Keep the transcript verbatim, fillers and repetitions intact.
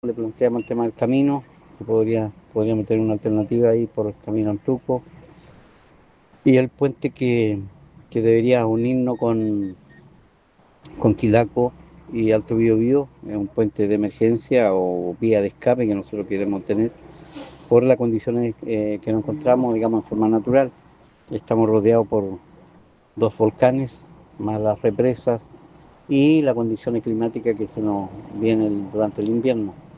Le planteamos el tema del camino, que podría, podríamos tener una alternativa ahí por el camino Antuco, y el puente que, que debería unirnos con, con Quilaco y Alto Biobío, es un puente de emergencia o vía de escape que nosotros queremos tener por las condiciones eh, que nos encontramos, digamos, en forma natural. Estamos rodeados por dos volcanes, más las represas y las condiciones climáticas que se nos vienen durante el invierno.